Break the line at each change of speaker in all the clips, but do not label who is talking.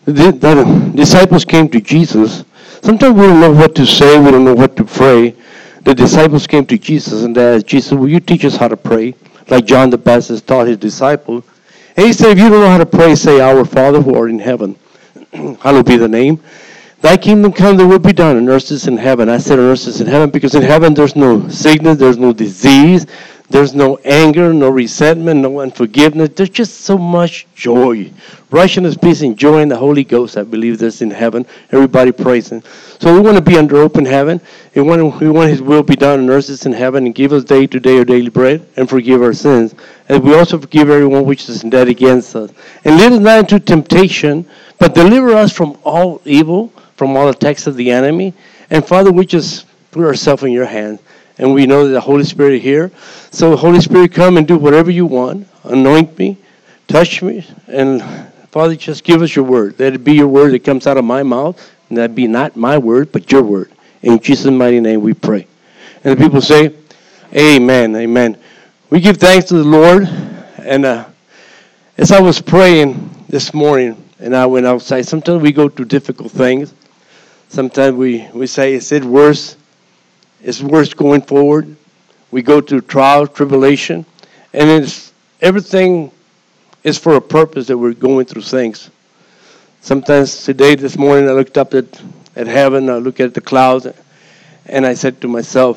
The disciples came to Jesus. Sometimes we don't know what to say. We don't know what to pray. The disciples came to Jesus and they asked Jesus, will you teach us how to pray? Like John the Baptist taught his disciples. And he said, if you don't know how to pray, say, Our Father who art in heaven. Hallowed be the name. Thy kingdom come, thy will be done on earth as in heaven. I said on earth as in heaven because in heaven there's no sickness, there's no disease, there's no anger, no resentment, no unforgiveness. There's just so much joy. Righteousness, peace, and joy in the Holy Ghost, I believe that's in heaven. Everybody praising. So we want to be under open heaven. We want His will be done on earth as in heaven, and give us day to day our daily bread, and forgive our sins. And we also forgive everyone which is in debt against us. And lead us not into temptation, but deliver us from all evil, from all attacks of the enemy. And Father, we just put ourselves in your hands. And we know that the Holy Spirit is here. So Holy Spirit, come and do whatever you want. Anoint me, touch me, and Father, just give us your word. Let it be your word that comes out of my mouth, and that be not my word, but your word. In Jesus' mighty name we pray. And the people say, amen, amen. We give thanks to the Lord. And as I was praying this morning, and I went outside, sometimes we go through difficult things. Sometimes we say, is it worse? It's worse going forward. We go through trial, tribulation, and everything is for a purpose that we're going through things. Sometimes this morning, I looked up at heaven, I looked at the clouds, and I said to myself,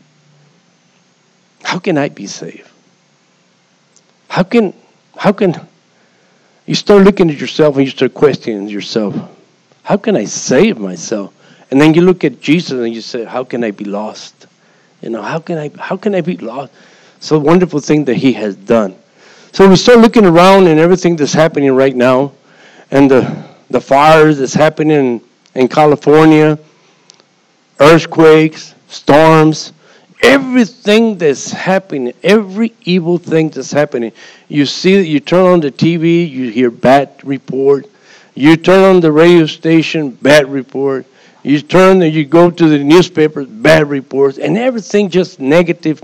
how can I be saved? How can you start looking at yourself and you start questioning yourself? How can I save myself? And then you look at Jesus and you say, how can I be lost? How can I be lost? So wonderful thing that He has done. So we start looking around and everything that's happening right now, and the fires that's happening in California, earthquakes, storms, everything that's happening, every evil thing that's happening. You see, you turn on the TV, you hear bad report. You turn on the radio station, bad report. You turn and you go to the newspapers, bad reports, and everything just negative.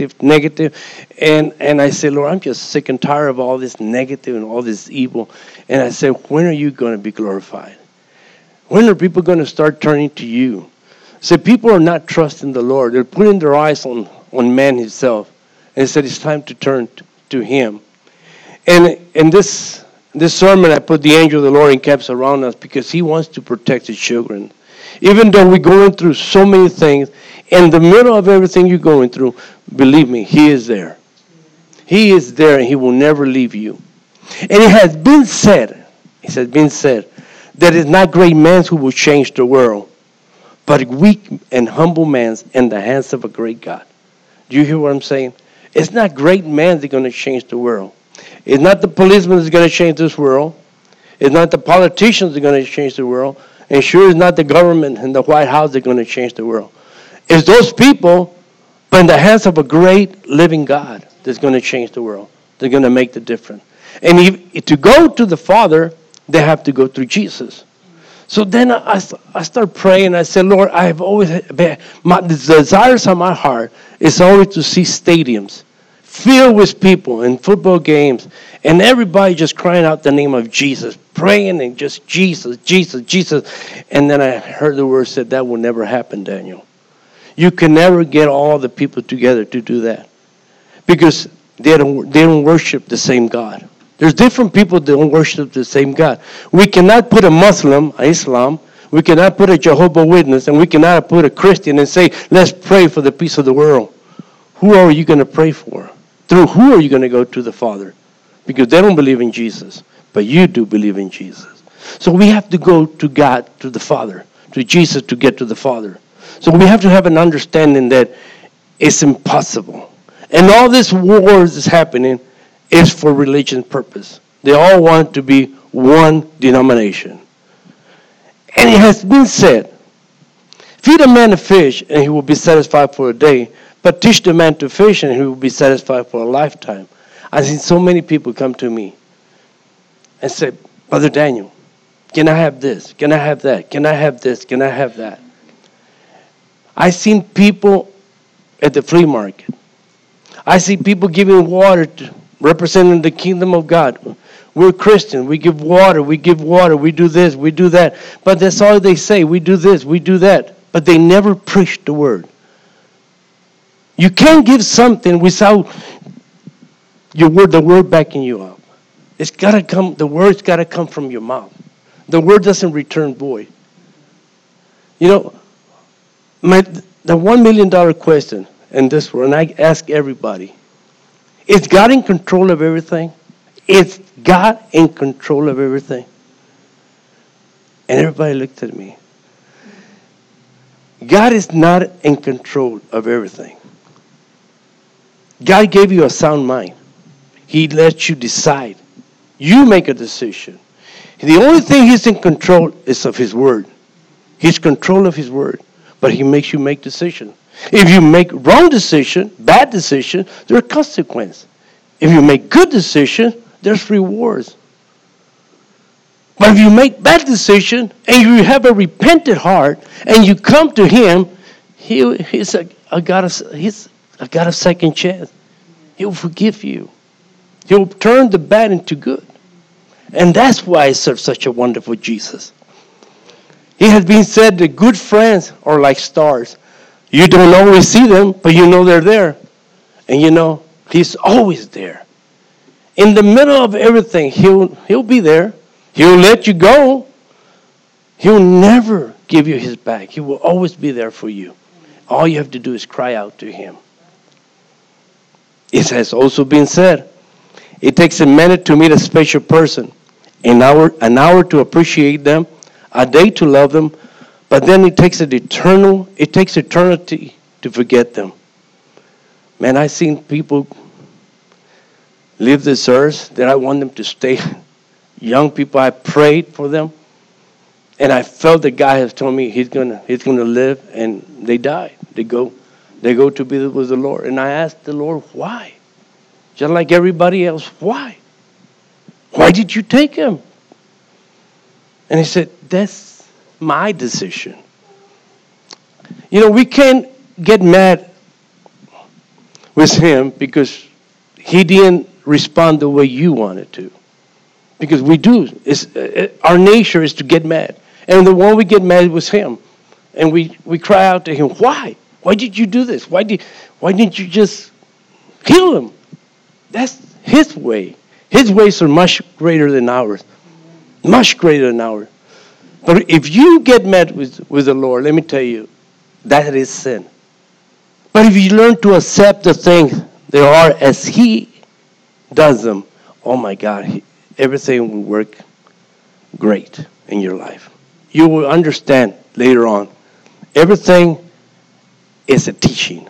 And I say, Lord, I'm just sick and tired of all this negative and all this evil. And I say, when are you going to be glorified? When are people going to start turning to you? So people are not trusting the Lord. They're putting their eyes on man himself. And I said, it's time to turn to Him. And in this sermon, I put the angel of the Lord encamps around us because He wants to protect His children. Even though we're going through so many things, in the middle of everything you're going through, believe me, He is there. He is there, and He will never leave you. And it has been said, that it's not great men who will change the world, but weak and humble men in the hands of a great God. Do you hear what I'm saying? It's not great men that are going to change the world. It's not the policemen that's going to change this world. It's not the politicians that are going to change the world. And sure, it's not the government and the White House that are going to change the world. It's those people, but in the hands of a great living God that's going to change the world. They're going to make the difference. And to go to the Father, they have to go through Jesus. So then I start praying. I said, Lord, I have always the desires of my heart is always to see stadiums filled with people in football games, and everybody just crying out the name of Jesus, praying and just Jesus. And then I heard the word said, that will never happen, Daniel. You can never get all the people together to do that because they don't worship the same God. There's different people that don't worship the same God. We cannot put a Muslim, Islam, we cannot put a Jehovah's Witness, and we cannot put a Christian and say, let's pray for the peace of the world. Who are you going to pray for? Through who are you going to go to the Father? Because they don't believe in Jesus, but you do believe in Jesus. So we have to go to God, to the Father, to Jesus to get to the Father. So we have to have an understanding that it's impossible. And all this wars is happening is for religion purpose. They all want to be one denomination. And it has been said, feed a man a fish and he will be satisfied for a day, but teach the man to fish and he will be satisfied for a lifetime. I've seen so many people come to me and say, Brother Daniel, can I have this? Can I have that? Can I have this? Can I have that? I've seen people at the flea market. I see people giving water representing the kingdom of God. We're Christians. We give water. We do this. We do that. But that's all they say. We do this. We do that. But they never preach the word. You can't give something without the word backing you up. It's got to come. The word's got to come from your mouth. The word doesn't return void. The $1 million question, and this one, I ask everybody, is God in control of everything? Is God in control of everything? And everybody looked at me. God is not in control of everything. God gave you a sound mind. He lets you decide. You make a decision. The only thing He's in control is of His word. He's in control of His word. But He makes you make decisions. If you make wrong decision, bad decision, there are consequences. If you make good decision, there's rewards. But if you make bad decision and you have a repentant heart and you come to Him, He's a God of second chance. He'll forgive you. He'll turn the bad into good. And that's why I serve such a wonderful Jesus. It has been said that good friends are like stars. You don't always see them, but you know they're there. And you know, He's always there. In the middle of everything, He'll be there. He'll let you go. He'll never give you His back. He will always be there for you. All you have to do is cry out to Him. It has also been said, it takes a minute to meet a special person, an hour to appreciate them, a day to love them, but then it takes eternity to forget them. Man, I've seen people leave this earth that I want them to stay. Young people, I prayed for them, and I felt the guy has told me he's gonna live, and they died. They go to be with the Lord, and I asked the Lord why, just like everybody else. Why did you take him? And He said, that's my decision. We can't get mad with Him because He didn't respond the way you wanted to. Because we do. Our nature is to get mad. And the one we get mad was Him. And we cry out to Him, why? Why did you do this? Why didn't you just heal him? That's His way. His ways are much greater than ours. Much greater than ours. But if you get mad with the Lord, let me tell you, that is sin. But if you learn to accept the things they are as He does them, oh my God, everything will work great in your life. You will understand later on. Everything is a teaching.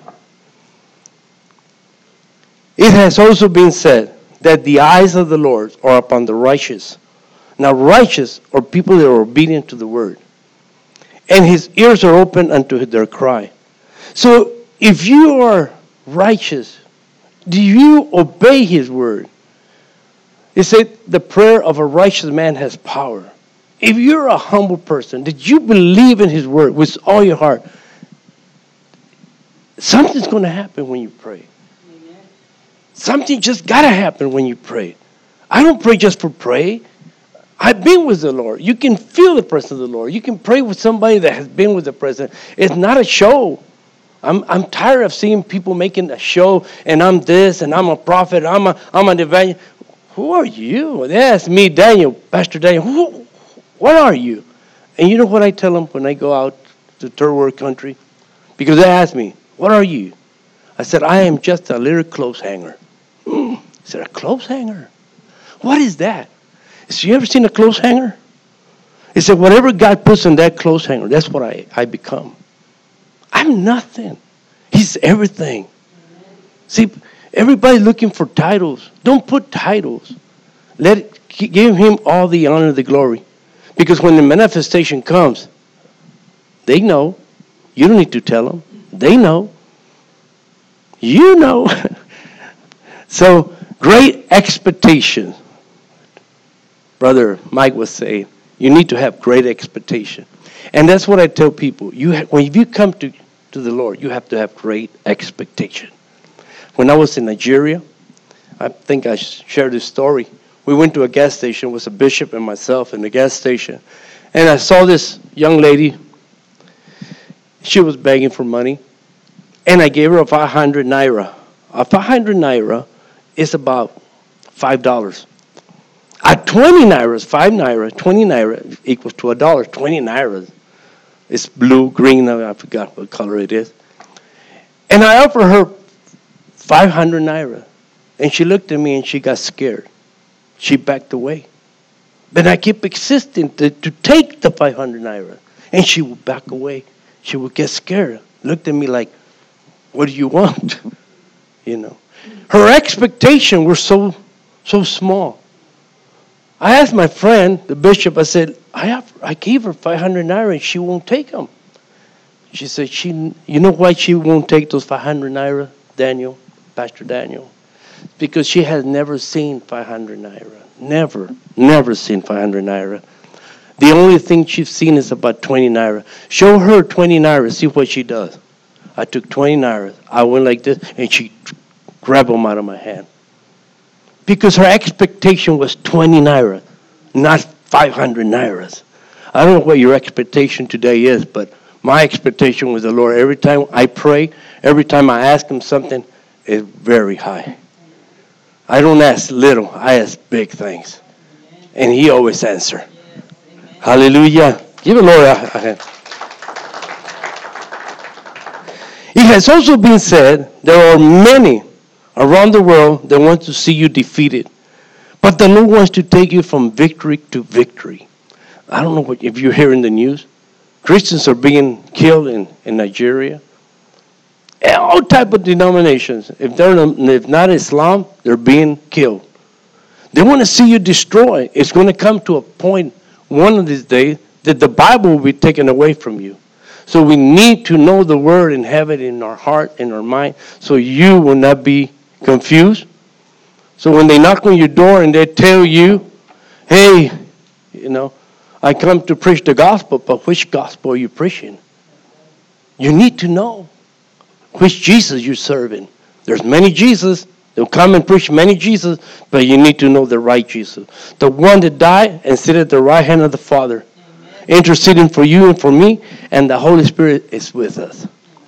It has also been said that the eyes of the Lord are upon the righteous. Now, righteous are people that are obedient to the word. And His ears are open unto their cry. So, if you are righteous, do you obey His word? It said the prayer of a righteous man has power. If you're a humble person, did you believe in His word with all your heart, something's going to happen when you pray. Amen. Something just got to happen when you pray. I don't pray just for pray. I've been with the Lord. You can feel the presence of the Lord. You can pray with somebody that has been with the presence. It's not a show. I'm tired of seeing people making a show, and I'm this, and I'm a prophet, I'm an evangelist. Who are you? They ask me, Daniel, Pastor Daniel, what are you? And you know what I tell them when I go out to third world country? Because they ask me, what are you? I said, I am just a little clothes hanger. I said, a clothes hanger? What is that? He said, you ever seen a clothes hanger? He said, whatever God puts in that clothes hanger, that's what I become. I'm nothing. He's everything. See, everybody's looking for titles. Don't put titles. Give Him all the honor and the glory. Because when the manifestation comes, they know. You don't need to tell them. They know. You know. So, great expectation. Brother Mike was saying, you need to have great expectation. And that's what I tell people. When you come to the Lord, you have to have great expectation. When I was in Nigeria, I think I shared this story. We went to a gas station. It was a bishop and myself in the gas station. And I saw this young lady. She was begging for money. And I gave her a 500 naira. A 500 naira is about $5. At 20 nairas, 5 naira, 20 naira equals to $1. 20 nairas. It's blue, green, I forgot what color it is. And I offered her 500 naira. And she looked at me and she got scared. She backed away. But I kept insisting to take the 500 naira. And she would back away. She would get scared. Looked at me like, what do you want? You know. Her expectations were so small. I asked my friend, the bishop, I said, I gave her 500 naira and she won't take them. She said, you know why she won't take those 500 naira, Daniel, Pastor Daniel? Because she has never seen 500 naira. Never seen 500 naira. The only thing she's seen is about 20 naira. Show her 20 naira, see what she does. I took 20 naira. I went like this, and she grabbed them out of my hand. Because her expectation was 20 naira, not 500 nairas. I don't know what your expectation today is, but my expectation with the Lord, every time I pray, every time I ask Him something, is very high. I don't ask little, I ask big things. And He always answers. Hallelujah. Give the Lord a hand. It has also been said there are many around the world that want to see you defeated. But the Lord wants to take you from victory to victory. I don't know if you're hearing the news. Christians are being killed in Nigeria. All type of denominations. If not Islam, they're being killed. They want to see you destroyed. It's going to come to a point one of these days that the Bible will be taken away from you. So we need to know the Word and have it in our heart, in our mind, so you will not be confused. So when they knock on your door and they tell you, hey, I come to preach the gospel, but which gospel are you preaching? You need to know which Jesus you're serving. There's many Jesus. They'll come and preach many Jesus, but you need to know the right Jesus. The one that died and sit at the right hand of the Father, interceding for you and for me, and the Holy Spirit is with us.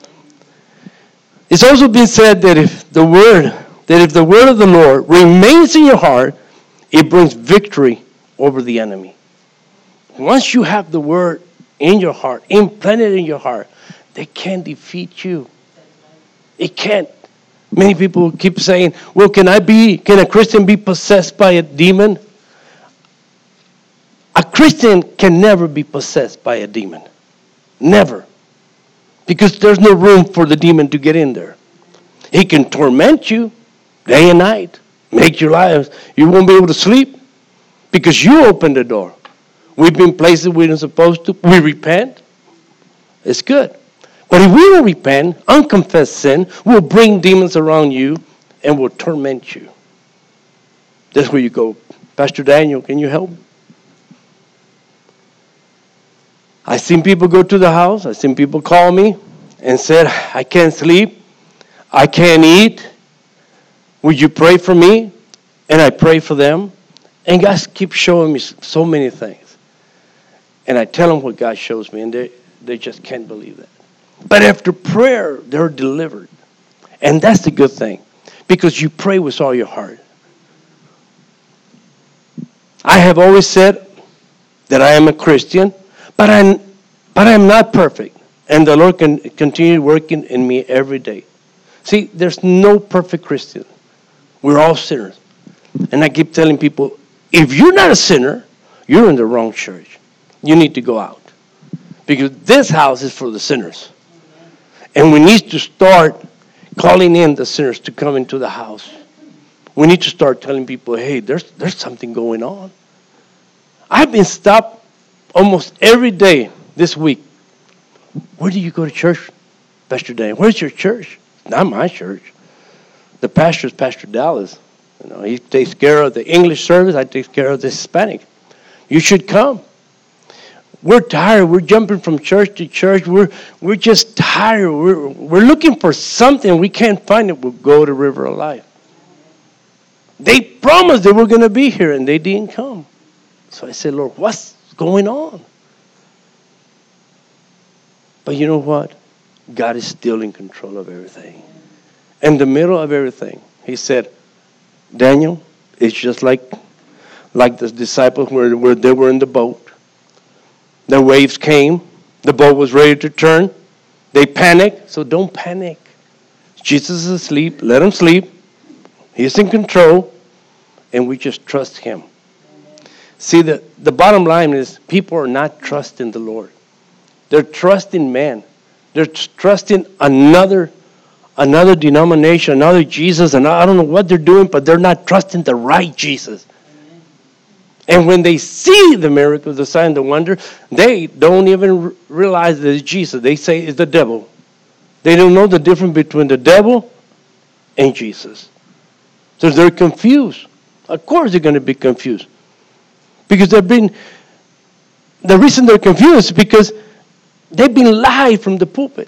It's also been said that if the word of the Lord remains in your heart, it brings victory over the enemy. Once you have the word in your heart, implanted in your heart, they can't defeat you. It can't. Many people keep saying, well, can a Christian be possessed by a demon? A Christian can never be possessed by a demon. Never. Because there's no room for the demon to get in there. He can torment you day and night, make your lives. You won't be able to sleep because you opened the door. We've been places we weren't supposed to. We repent. It's good. But if we don't repent, unconfessed sin will bring demons around you and will torment you. That's where you go, Pastor Daniel, can you help? I've seen people go to the house. I've seen people call me and said, I can't sleep. I can't eat. Would you pray for me? And I pray for them. And God keeps showing me so many things. And I tell them what God shows me, and they just can't believe that. But after prayer, they're delivered. And that's the good thing. Because you pray with all your heart. I have always said that I am a Christian, but I'm not perfect. And the Lord can continue working in me every day. See, there's no perfect Christian. We're all sinners. And I keep telling people, if you're not a sinner, you're in the wrong church. You need to go out. Because this house is for the sinners. And we need to start calling in the sinners to come into the house. We need to start telling people, hey, there's something going on. I've been stopped almost every day this week. Where do you go to church, Pastor Dan? Where's your church? Not my church. The pastor is Pastor Dallas. He takes care of the English service. I take care of the Hispanic. You should come. We're tired. We're jumping from church to church. We're just tired. We're looking for something. We can't find it. We'll go to River of Life. They promised they were going to be here, and they didn't come. So I said, Lord, what's going on? But you know what? God is still in control of everything. In the middle of everything, he said, Daniel, it's just like the disciples where they were in the boat. The waves came. The boat was ready to turn. They panicked, so don't panic. Jesus is asleep. Let him sleep. He's in control, and we just trust him. See, the bottom line is people are not trusting the Lord. They're trusting man. They're trusting another denomination, another Jesus, and I don't know what they're doing, but they're not trusting the right Jesus. And when they see the miracles, the sign, the wonder, they don't even realize that it's Jesus. They say it's the devil. They don't know the difference between the devil and Jesus. So they're confused. Of course they're going to be confused. Because the reason they're confused is because they've been lied from the pulpit.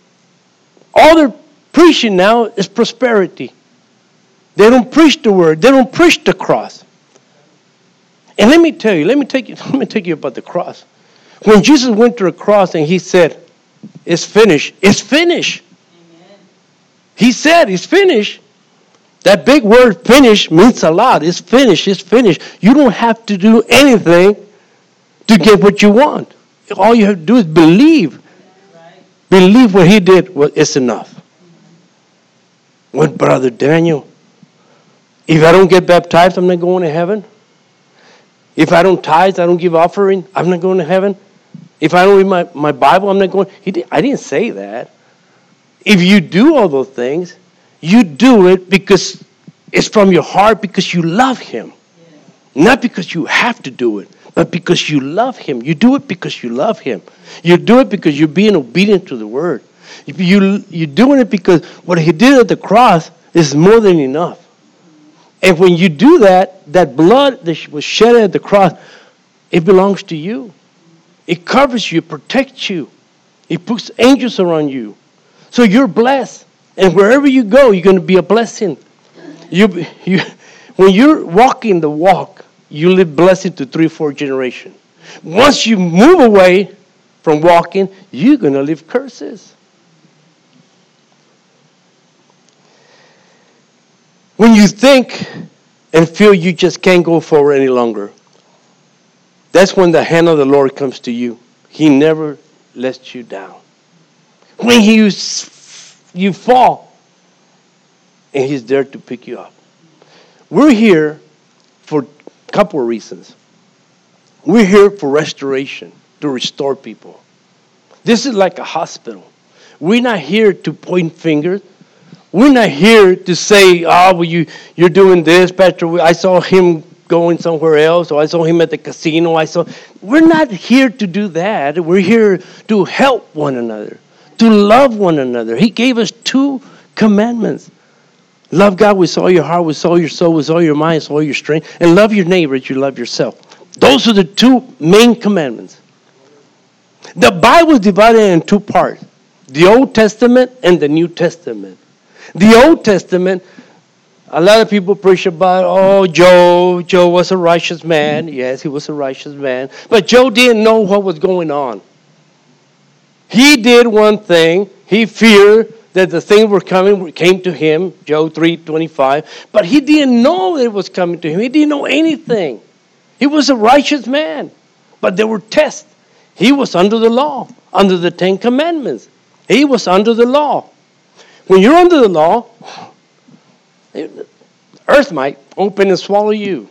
All they're preaching now is prosperity. They don't preach the word. They don't preach the cross. And let me tell you, let me take you about the cross. When Jesus went to the cross and he said, it's finished, it's finished. Amen. He said, it's finished. That big word finish means a lot. It's finished, it's finished. You don't have to do anything to get what you want. All you have to do is believe. Right. Believe what he did, it's enough. Well, Brother Daniel, if I don't get baptized, I'm not going to heaven. If I don't tithe, I don't give offering, I'm not going to heaven. If I don't read my Bible, I'm not going. I didn't say that. If you do all those things, you do it because it's from your heart, because you love him. Yeah. Not because you have to do it, but because you love him. You do it because you love him. You do it because you're being obedient to the word. You're doing it because what he did at the cross is more than enough. And when you do that, that blood that was shed at the cross, it belongs to you. It covers you, protects you. It puts angels around you. So you're blessed. And wherever you go, you're going to be a blessing. When you're walking the walk, you live blessed to 3-4 generations. Once you move away from walking, you're going to live curses. When you think and feel you just can't go forward any longer, that's when the hand of the Lord comes to you. He never lets you down. When you fall, and he's there to pick you up. We're here for a couple of reasons. We're here for restoration, to restore people. This is like a hospital. We're not here to point fingers. We're not here to say, you're doing this, Pastor. I saw him going somewhere else, or I saw him at the casino. We're not here to do that. We're here to help one another, to love one another. He gave us 2 commandments. Love God with all your heart, with all your soul, with all your mind, with all your strength, and love your neighbor as you love yourself. Those are the 2 main commandments. The Bible is divided in 2 parts, the Old Testament and the New Testament. The Old Testament, a lot of people preach about, Joe was a righteous man. Yes, he was a righteous man. But Joe didn't know what was going on. He did one thing. He feared that the things were coming, came to him, Job 3:25. But he didn't know it was coming to him. He didn't know anything. He was a righteous man. But there were tests. He was under the law, under the 10 Commandments. He was under the law. When you're under the law, the earth might open and swallow you.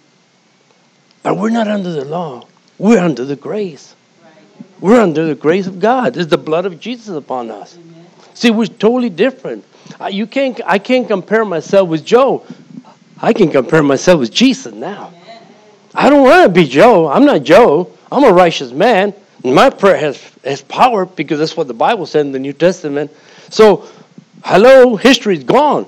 But we're not under the law. We're under the grace. We're under the grace of God. There's the blood of Jesus upon us. Amen. See, we're totally different. I can't compare myself with Joe. I can compare myself with Jesus now. Amen. I don't want to be Joe. I'm not Joe. I'm a righteous man. My prayer has power because that's what the Bible said in the New Testament. So, hello, history is gone.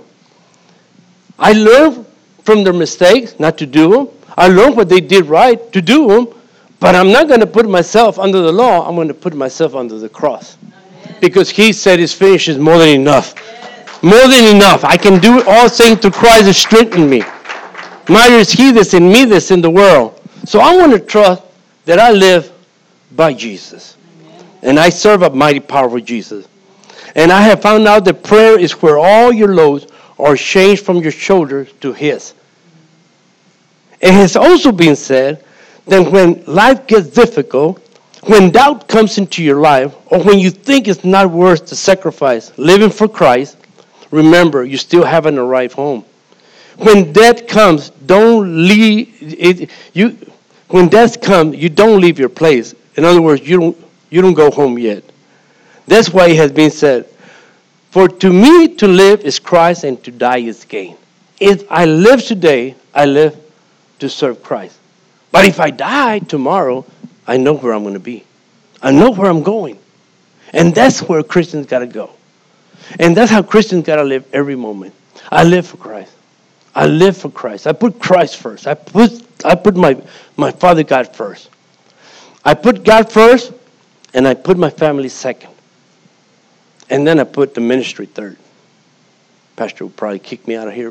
I learned from their mistakes not to do them. I learned what they did right to do them. But I'm not going to put myself under the law. I'm going to put myself under the cross. Amen. Because he said it's finished is more than enough. Yes. More than enough. I can do all things through Christ that strengthens me. Greater is he that's in me that's in the world. So I want to trust that I live by Jesus. And I serve a mighty, powerful Jesus. And I have found out that prayer is where all your loads are changed from your shoulders to his. It has also been said that when life gets difficult, when doubt comes into your life, or when you think it's not worth the sacrifice, living for Christ, remember, you still haven't arrived home. When death comes, don't leave it. When death comes, you don't leave your place. In other words, you don't go home yet. That's why it has been said, for to me to live is Christ and to die is gain. If I live today, I live to serve Christ. But if I die tomorrow, I know where I'm going to be. I know where I'm going. And that's where Christians got to go. And that's how Christians got to live every moment. I live for Christ. I live for Christ. I put Christ first. I put my Father God first. I put God first, and I put my family second. And then I put the ministry third. Pastor will probably kick me out of here.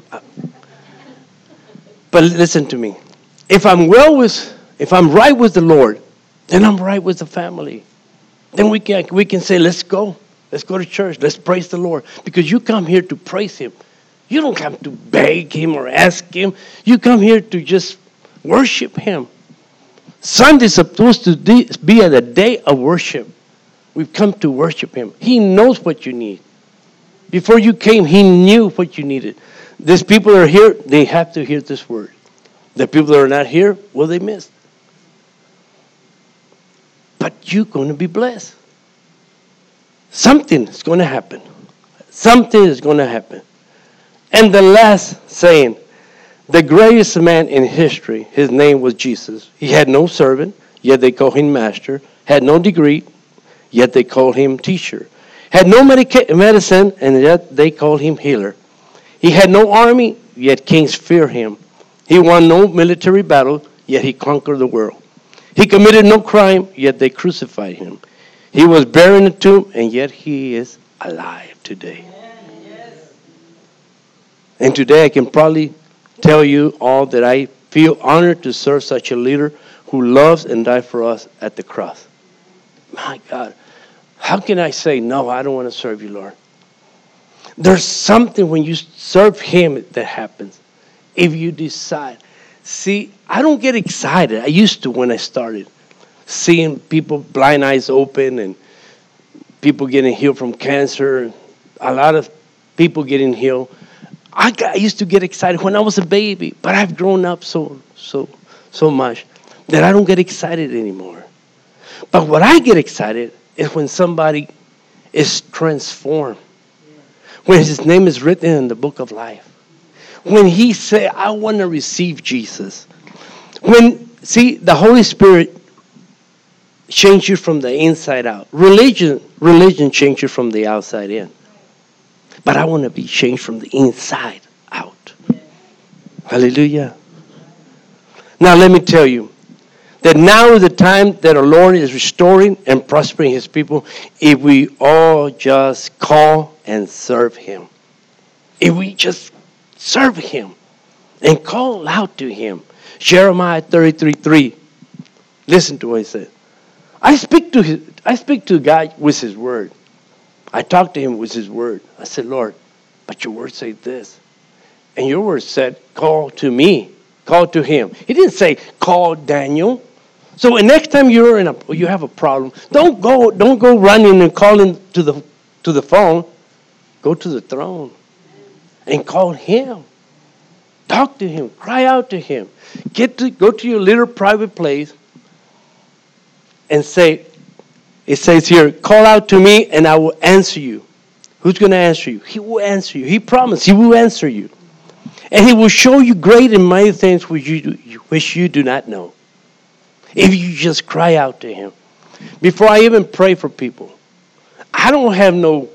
But listen to me. If I'm right with the Lord, then I'm right with the family. Then we can say, let's go. Let's go to church. Let's praise the Lord. Because you come here to praise him. You don't come to beg him or ask him. You come here to just worship him. Sunday is supposed to be a day of worship. We've come to worship him. He knows what you need. Before you came, he knew what you needed. These people that are here, they have to hear this word. The people that are not here, well, they missed. But you're going to be blessed. Something is going to happen. Something is going to happen. And the last saying, the greatest man in history, his name was Jesus. He had no servant, yet they called him master. Had no degree, yet they called him teacher. Had no medicine, and yet they called him healer. He had no army, yet kings fear him. He won no military battle, yet he conquered the world. He committed no crime, yet they crucified him. He was buried in a tomb, and yet he is alive today. And today I can probably tell you all that I feel honored to serve such a leader who loves and died for us at the cross. My God, how can I say, no, I don't want to serve you, Lord? There's something when you serve him that happens. If you decide. See, I don't get excited. I used to when I started. Seeing people, blind eyes open, and people getting healed from cancer. A lot of people getting healed. I used to get excited when I was a baby, but I've grown up so much that I don't get excited anymore. But what I get excited is when somebody is transformed. When his name is written in the book of life. When he say, I want to receive Jesus. The Holy Spirit changes you from the inside out. Religion changes you from the outside in. But I want to be changed from the inside out. Hallelujah. Now let me tell you that now is the time that our Lord is restoring and prospering his people if we all just call and serve him. If we just serve him and call out to him. Jeremiah 33:3. Listen to what he said. I speak to God with his word. I talk to him with his word. I said, Lord, but your word said this. And your word said, call to me. Call to him. He didn't say, call Daniel. So next time you have a problem, don't go running and calling to the phone. Go to the throne and call him. Talk to him. Cry out to him. Go to your little private place and say, it says here, call out to me and I will answer you. Who's going to answer you? He will answer you. He promised he will answer you. And he will show you great and mighty things which you do not know. If you just cry out to him. Before I even pray for people, I don't know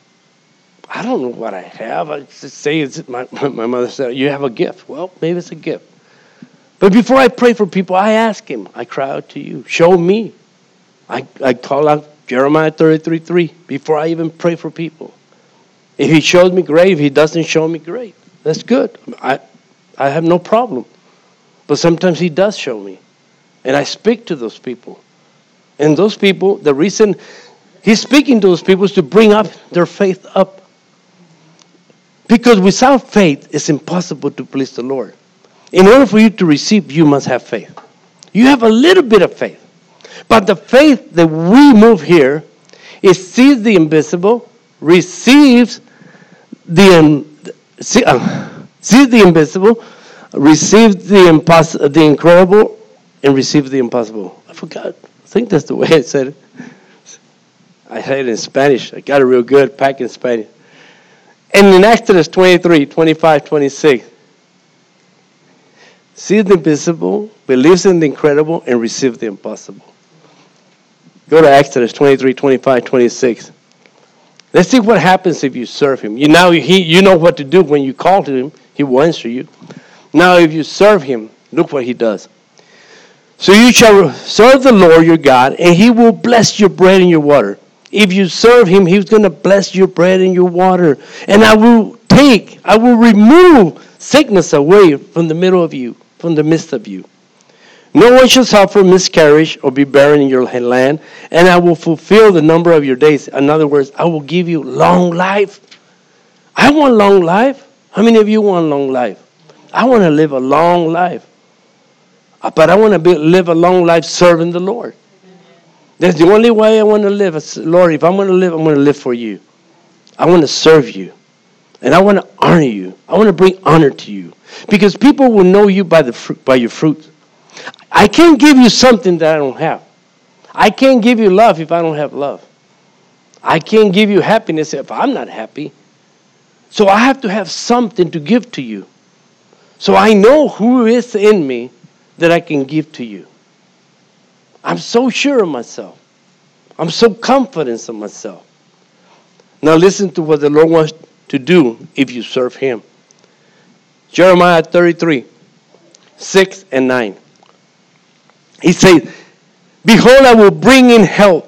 what I have. I just say, my mother said, you have a gift. Well, maybe it's a gift. But before I pray for people, I ask him. I cry out to you. Show me. I call out Jeremiah 33:3 before I even pray for people. If he shows me, great. If he doesn't show me, great. That's good. I have no problem. But sometimes he does show me. And I speak to those people. And those people, the reason he's speaking to those people is to bring up their faith up. Because without faith, it's impossible to please the Lord. In order for you to receive, you must have faith. You have a little bit of faith. But the faith that we move here is sees the invisible, receives sees the invisible, receives the incredible, and receives the impossible. I forgot. I think that's the way I said it. I said it in Spanish. I got it real good, back in Spanish. And in Exodus 23, 25, 26, sees the invisible, believes in the incredible, and receives the impossible. Go to Exodus 23, 25, 26. Let's see what happens if you serve him. You know what to do when you call to him. He will answer you. Now, if you serve him, look what he does. So you shall serve the Lord your God, and he will bless your bread and your water. If you serve him, he's going to bless your bread and your water. And I will remove sickness away from the middle of you, from the midst of you. No one shall suffer miscarriage or be barren in your land, and I will fulfill the number of your days. In other words, I will give you long life. I want long life. How many of you want long life? I want to live a long life. But I want to live a long life serving the Lord. That's the only way I want to live. Lord, if I'm going to live, I'm going to live for you. I want to serve you. And I want to honor you. I want to bring honor to you. Because people will know you by your fruit. I can't give you something that I don't have. I can't give you love if I don't have love. I can't give you happiness if I'm not happy. So I have to have something to give to you. So I know who is in me that I can give to you. I'm so sure of myself. I'm so confident of myself. Now listen to what the Lord wants to do if you serve him. Jeremiah 33, 6 and 9. He says, behold, I will bring in health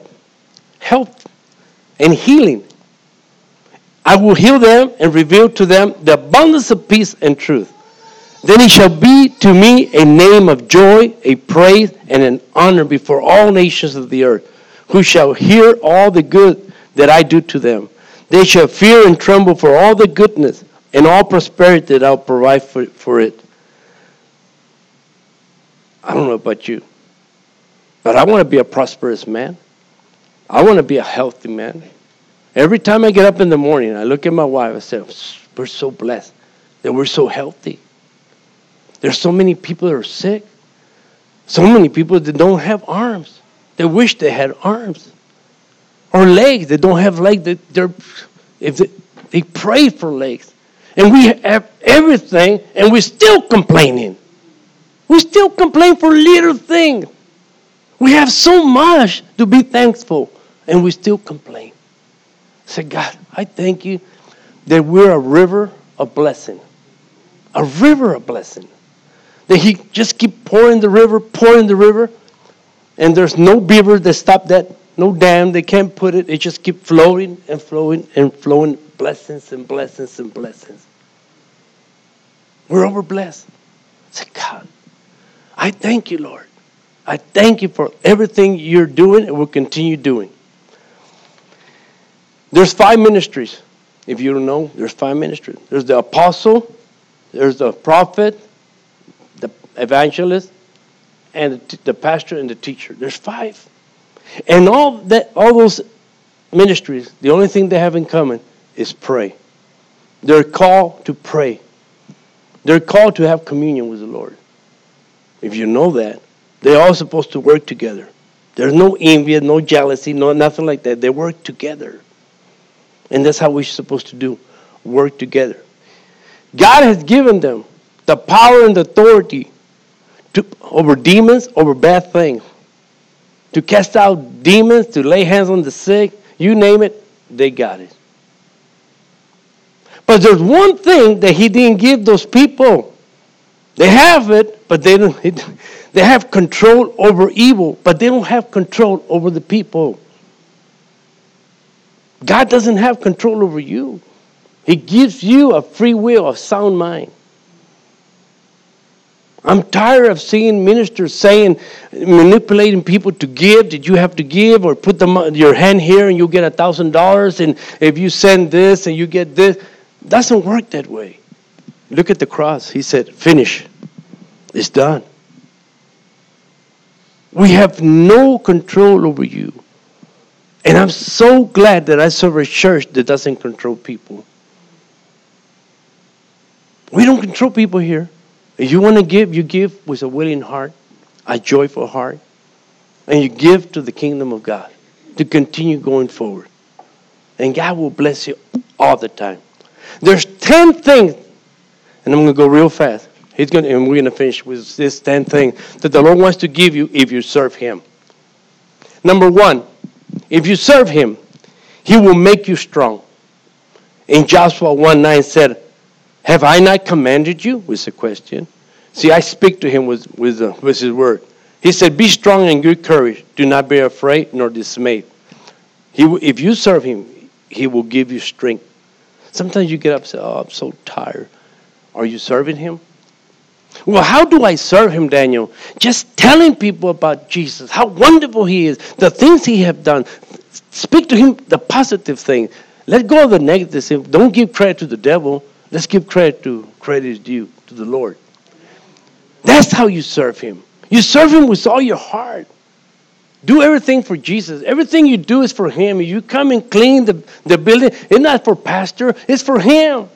and healing. I will heal them and reveal to them the abundance of peace and truth. Then it shall be to me a name of joy, a praise, and an honor before all nations of the earth, who shall hear all the good that I do to them. They shall fear and tremble for all the goodness and all prosperity that I'll provide for it. I don't know about you, but I want to be a prosperous man. I want to be a healthy man. Every time I get up in the morning, I look at my wife, I say, we're so blessed that we're so healthy. There's so many people that are sick. So many people that don't have arms. They wish they had arms. Or legs. They don't have legs. They pray for legs. And we have everything, and we're still complaining. We still complain for little things. We have so much to be thankful, and we still complain. Say, God, I thank you that we're a river of blessing. A river of blessing. That he just keep pouring the river, and there's no beaver that stop that, no dam, they can't put it. It just keep flowing and flowing and flowing, blessings and blessings and blessings. We're over blessed. Say, God, I thank you, Lord. I thank you for everything you're doing and will continue doing. There's 5 ministries. If you don't know, there's 5 ministries. There's the apostle, there's the prophet, the evangelist, and the pastor and the teacher. There's 5. And all those ministries, the only thing they have in common is pray. They're called to pray. They're called to have communion with the Lord. If you know that, they're all supposed to work together. There's no envy, no jealousy, nothing like that. They work together. And that's how we're supposed to do. Work together. God has given them the power and the authority over demons, over bad things. To cast out demons, to lay hands on the sick, you name it, they got it. But there's one thing that he didn't give those people. They have it, but they don't. They have control over evil, but they don't have control over the people. God doesn't have control over you. He gives you a free will, a sound mind. I'm tired of seeing ministers saying, manipulating people to give. Did you have to give? Or put your hand here and you'll get $1,000. And if you send this and you get this. It doesn't work that way. Look at the cross. He said, finish. It's done. We have no control over you. And I'm so glad that I serve a church that doesn't control people. We don't control people here. If you want to give, you give with a willing heart, a joyful heart, and you give to the kingdom of God to continue going forward. And God will bless you all the time. There's 10 things, and I'm going to go real fast. And we're going to finish with this 10 things that the Lord wants to give you if you serve Him. Number 1, if you serve Him, He will make you strong. In Joshua 1:9 said, have I not commanded you? Was the question. See, I speak to him with his word. He said, be strong and good courage. Do not be afraid nor dismayed. If you serve him, he will give you strength. Sometimes you get up and say, oh, I'm so tired. Are you serving him? Well, how do I serve him, Daniel? Just telling people about Jesus, how wonderful he is, the things he has done. Speak to him the positive things. Let go of the negative things. Don't give credit to the devil. Let's give credit is due to the Lord. That's how you serve him. You serve him with all your heart. Do everything for Jesus. Everything you do is for him. You come and clean the building. It's not for pastor. It's for him.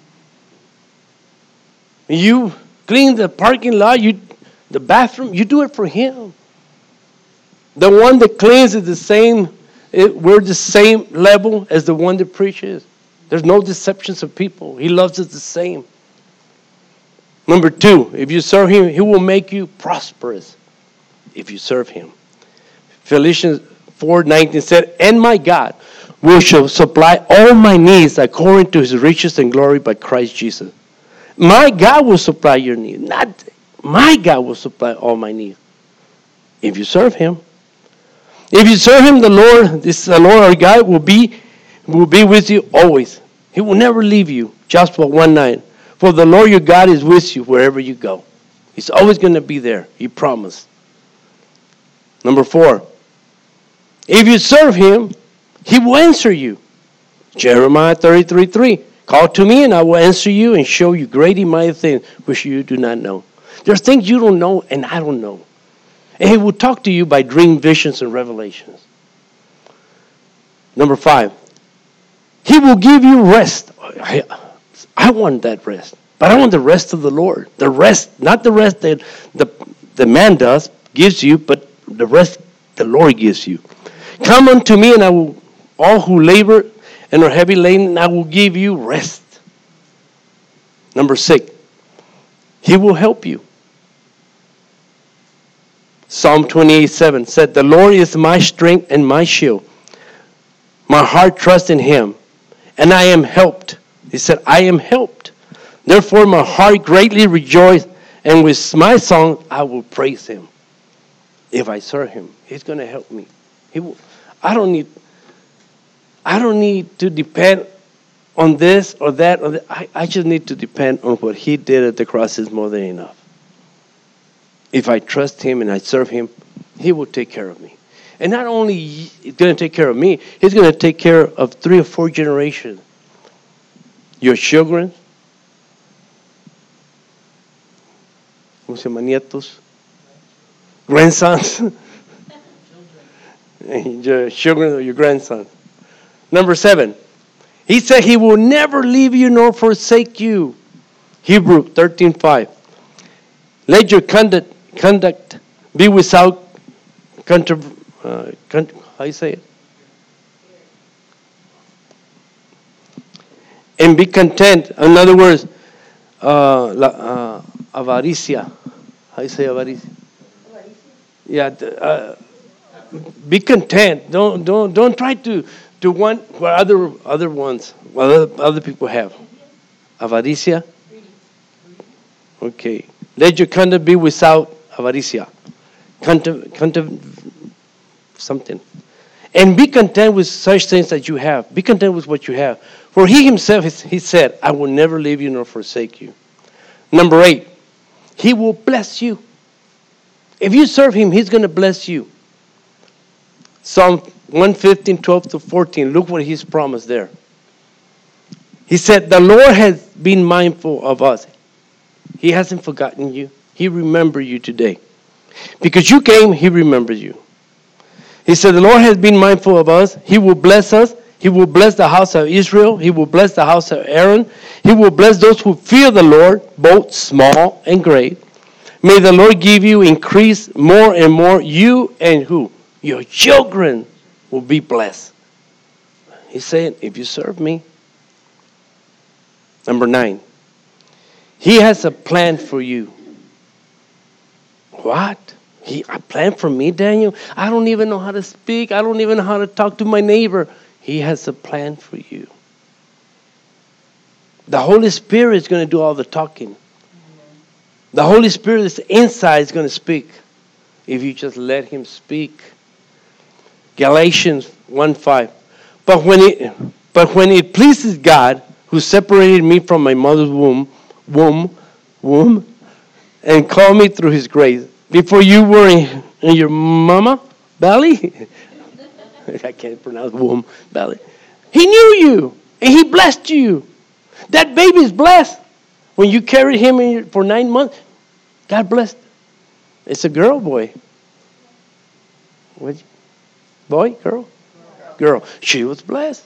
You clean the parking lot, the bathroom. You do it for him. The one that cleans is the same. We're the same level as the one that preaches. There's no deceptions of people. He loves us the same. Number 2, if you serve him, he will make you prosperous if you serve him. Philippians 4:19 said, and my God will supply all my needs according to his riches and glory by Christ Jesus. My God will supply your needs. Not my God will supply all my needs if you serve him. If you serve him, the Lord our God will be with you always. He will never leave you. Joshua 1:9. For the Lord your God is with you wherever you go. He's always going to be there. He promised. Number 4. If you serve him, he will answer you. Jeremiah 33:3. Call to me and I will answer you and show you great and mighty things which you do not know. There's things you don't know and I don't know. And he will talk to you by dream visions and revelations. Number 5. He will give you rest. I want that rest. But I want the rest of the Lord. The rest, not the rest that the man gives you, but the rest the Lord gives you. Come unto me and I will, all who labor and are heavy laden, and I will give you rest. Number 6. He will help you. Psalm 28:7 said, the Lord is my strength and my shield. My heart trusts in him, and I am helped. He said, I am helped. Therefore my heart greatly rejoiced, and with my song I will praise him. If I serve him, he's going to help me. I don't need to depend on this or that. I just need to depend on what he did at the cross is more than enough. If I trust him and I serve him, he will take care of me. And not only he's going to take care of me, he's going to take care of 3 or 4 generations. Your children, nietos, grandsons, your children or your grandsons. Number 7, he said he will never leave you nor forsake you. Hebrew 13:5. Let your conduct be without how you say it? And be content. In other words, avaricia. How you say avaricia? Yeah. Be content. Don't try to want what other people have. Avaricia. Okay. Let your conduct be without avaricia. Something. And be content with such things that you have. Be content with what you have. For he himself, he said, I will never leave you nor forsake you. Number 8, He will bless you. If you serve him, he's going to bless you. Psalm 115, 12 to 14. Look what he's promised there. He said, the Lord has been mindful of us. He hasn't forgotten you. He remembered you today. Because you came, he remembered you. He said, the Lord has been mindful of us. He will bless us. He will bless the house of Israel. He will bless the house of Aaron. He will bless those who fear the Lord, both small and great. May the Lord give you increase more and more. You and who? Your children will be blessed. He's saying, if you serve me. Number 9. He has a plan for you. What? A plan for me, Daniel? I don't even know how to speak. I don't even know how to talk to my neighbor. He has a plan for you. The Holy Spirit is going to do all the talking. The Holy Spirit is inside is going to speak if you just let him speak. Galatians 1:5. But when it pleases God, who separated me from my mother's womb, and called me through his grace, before you were in your mama belly, I can't pronounce womb, belly. He knew you, and he blessed you. That baby is blessed. When you carried him for 9 months, God blessed. It's a girl, boy. What? Boy, girl? Girl. She was blessed.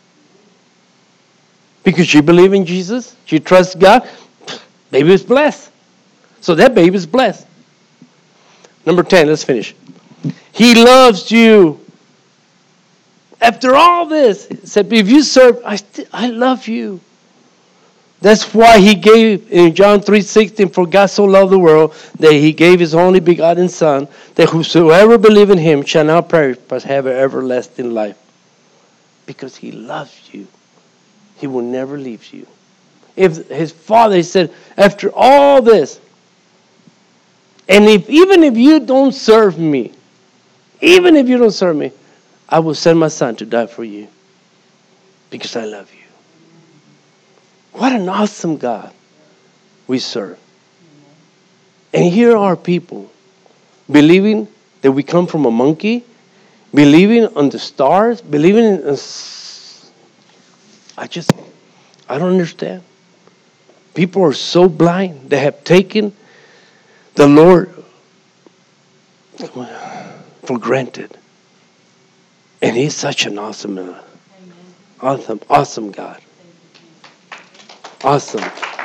Because she believed in Jesus. She trusts God. Baby is blessed. So that baby is blessed. Number 10, let's finish. He loves you. After all this, he said, if you serve, I love you. That's why he gave in John 3:16, for God so loved the world that he gave his only begotten Son, that whosoever believe in him shall not perish but have everlasting life. Because he loves you. He will never leave you. If his Father, he said, after all this, and even if you don't serve me, I will send my Son to die for you. Because I love you. What an awesome God we serve. And here are people believing that we come from a monkey, believing on the stars, believing in... I don't understand. People are so blind. They have taken the Lord for granted. And he's such an awesome God. Awesome.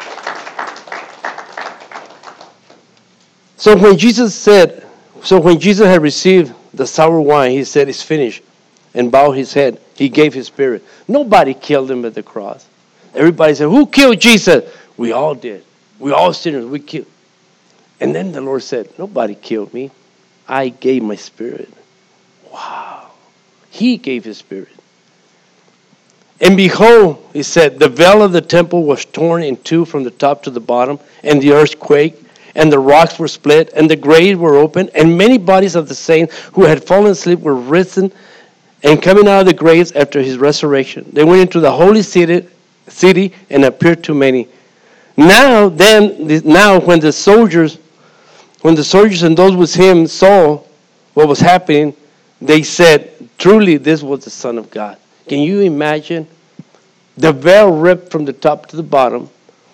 So when Jesus had received the sour wine, he said, it's finished, and bowed his head. He gave his spirit. Nobody killed him at the cross. Everybody said, who killed Jesus? We all did. We all sinners. We killed. And then the Lord said, nobody killed me. I gave my spirit. Wow. He gave his spirit. And behold, he said, the veil of the temple was torn in two from the top to the bottom, and the earth quaked, and the rocks were split, and the graves were opened, and many bodies of the saints who had fallen asleep were risen, and coming out of the graves after his resurrection. They went into the holy city and appeared to many. Now when the soldiers and those with him saw what was happening, they said, truly this was the Son of God. Can you imagine? The veil ripped from the top to the bottom.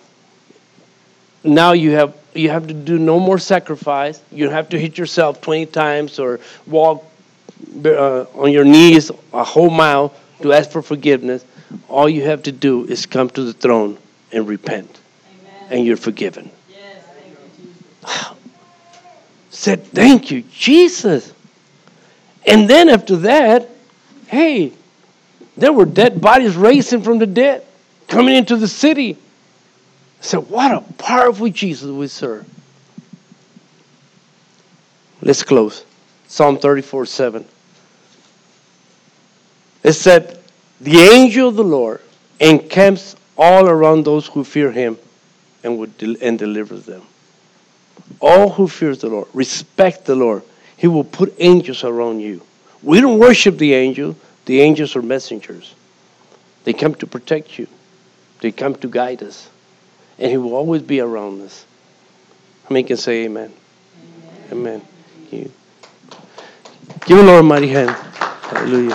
Now you have to do no more sacrifice. You don't have to hit yourself 20 times or walk on your knees a whole mile to ask for forgiveness. All you have to do is come to the throne and repent. Amen. And you're forgiven. Yes, thank you, Jesus. Said, thank you, Jesus. And then after that, hey, there were dead bodies raising from the dead, coming into the city. I said, what a powerful Jesus we serve. Let's close. Psalm 34:7. It said, the angel of the Lord encamps all around those who fear him and delivers them. All who fear the Lord, respect the Lord. He will put angels around you. We don't worship the angels. The angels are messengers. They come to protect you. They come to guide us. And he will always be around us. How many can say amen? Amen. You. Give the Lord a mighty hand. Hallelujah.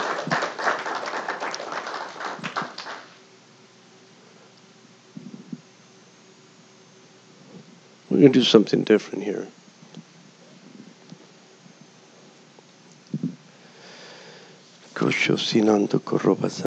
We're going to do something different here.